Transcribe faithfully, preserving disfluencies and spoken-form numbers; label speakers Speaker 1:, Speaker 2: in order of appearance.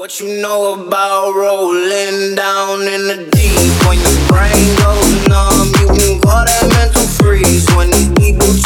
Speaker 1: What you know about rolling down in the deep? When your brain goes numb, you can call that mental freeze. When these people